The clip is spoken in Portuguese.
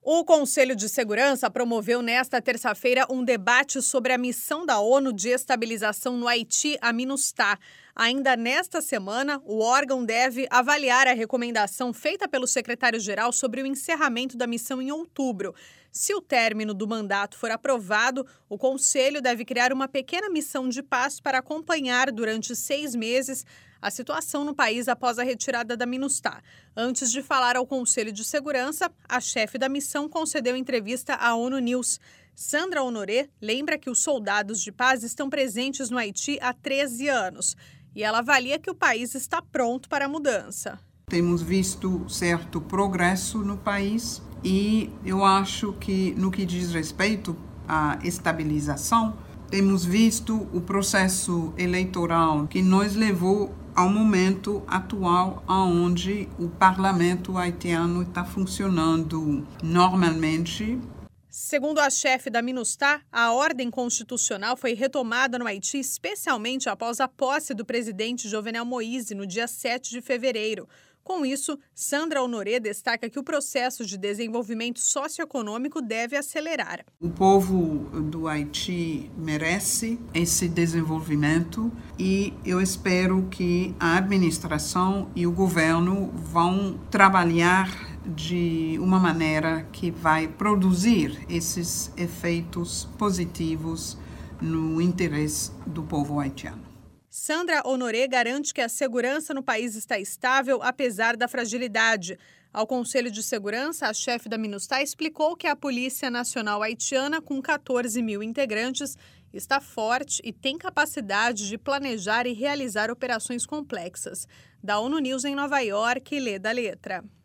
O Conselho de Segurança promoveu nesta terça-feira um debate sobre a missão da ONU de estabilização no Haiti, a MINUSTAH. Ainda nesta semana, o órgão deve avaliar a recomendação feita pelo secretário-geral sobre o encerramento da missão em outubro. Se o término do mandato for aprovado, o Conselho deve criar uma pequena missão de paz para acompanhar durante 6 meses a situação no país após a retirada da MINUSTAH. Antes de falar ao Conselho de Segurança, a chefe da missão concedeu entrevista à ONU News. Sandra Honoré lembra que os soldados de paz estão presentes no Haiti há 13 anos e ela avalia que o país está pronto para a mudança. Temos visto certo progresso no país e eu acho que, no que diz respeito à estabilização, temos visto o processo eleitoral que nos levou ao momento atual onde o parlamento haitiano está funcionando normalmente. Segundo a chefe da MINUSTAH, a ordem constitucional foi retomada no Haiti especialmente após a posse do presidente Jovenel Moïse no dia 7 de fevereiro. Com isso, Sandra Honoré destaca que o processo de desenvolvimento socioeconômico deve acelerar. O povo do Haiti merece esse desenvolvimento e eu espero que a administração e o governo vão trabalhar de uma maneira que vai produzir esses efeitos positivos no interesse do povo haitiano. Sandra Honoré garante que a segurança no país está estável, apesar da fragilidade. Ao Conselho de Segurança, a chefe da MINUSTAH explicou que a Polícia Nacional Haitiana, com 14 mil integrantes, está forte e tem capacidade de planejar e realizar operações complexas. Da ONU News em Nova York, Lê da Letra.